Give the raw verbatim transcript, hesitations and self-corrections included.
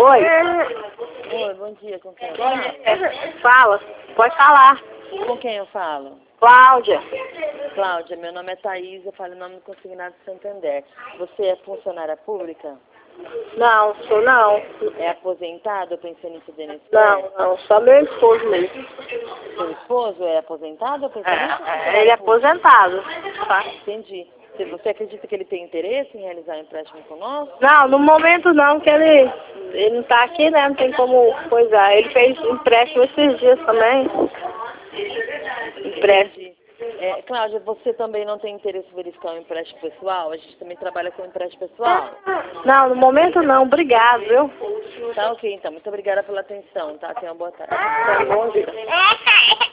Oi. Oi, bom dia, com quem eu falo? Fala, pode falar. Com quem eu falo? Cláudia. Cláudia, meu nome é Thaís, eu falo em nome do Consignado Santander. Você é funcionária pública? Não, sou não. É aposentada ou pensionista de I N S S? Não, não, só meu esposo mesmo. Seu esposo é aposentado ou pensionista? É, ele é aposentado. Tá? Entendi. Se você acredita que ele tem interesse em realizar um empréstimo conosco? Não, no momento não, que ele, ele não tá aqui, né? Não tem como coisar. Ele fez empréstimo esses dias também. Empréstimo. É, Cláudia, você também não tem interesse em verificar um empréstimo pessoal? A gente também trabalha com empréstimo pessoal. Não, no momento não. Obrigado, viu? Tá ok, então. Muito obrigada pela atenção, tá? Tenha uma boa tarde. Tá bom, vida.